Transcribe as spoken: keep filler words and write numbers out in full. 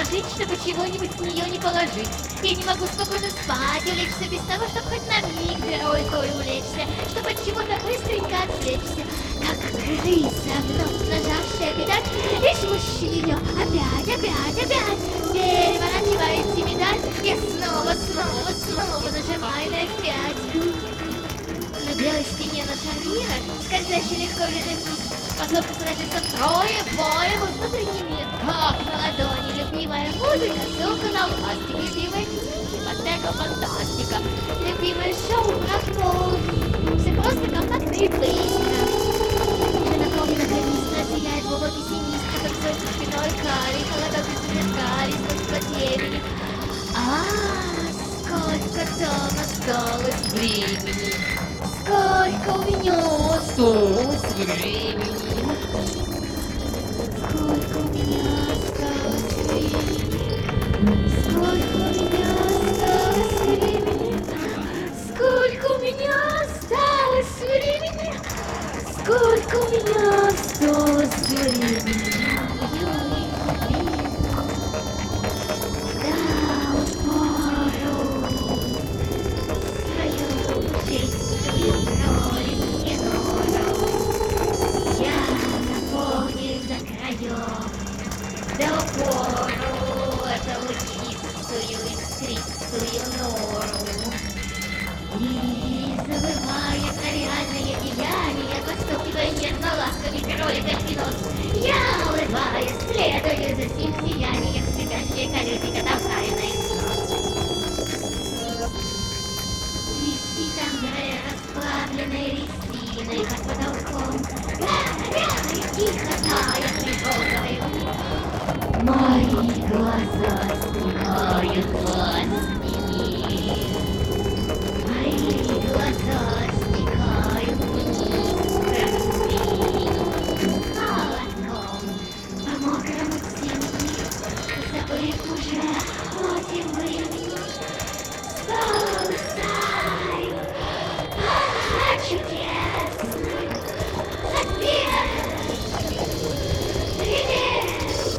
предложить, чтобы чего-нибудь с нее не положить. Я не могу спокойно спать, улечься без того, чтобы хоть на миг дырой улечься, чтобы от чего-то быстренько отвлечься. Как крыса, вновь нажавшая педаль, и шмущ ее опять, опять, опять. Переворачиваете медаль, я снова, снова, снова нажимаю на эф пять. На белой стене на шарнирах, скользящий легко вверх вниз, способны сложиться втрое, вдвое во внутренний мир. Как на ладони любимая музыка, ссылка на ластик, любимая книги, подтека фантастика, любимое шоу про пол. Все просто компактно и быстро. Уже наполнена канистра, сияет в облаке синистра, как свой за спиной карий, холодок и смеркались, сколько темени. А, сколько там осталось времени. Сколько у меня осталось времени? Сколько у меня осталось времени? Сколько у меня осталось времени? Сколько у меня осталось времени? Сколько у меня осталось времени? Я, улыбаясь, следую за сим сиянием, спящие колесико толкая висит Андре, расплавленной ресиной под потолком. Рядом тихо тает приколкой. Мои глаза сникают, глаз сними. Мои глаза сникают вниз, как спину. Холодком по мокрому стене, забыв уже о тем времени. Спасай! А, чудесный! Ответный! Прелестный!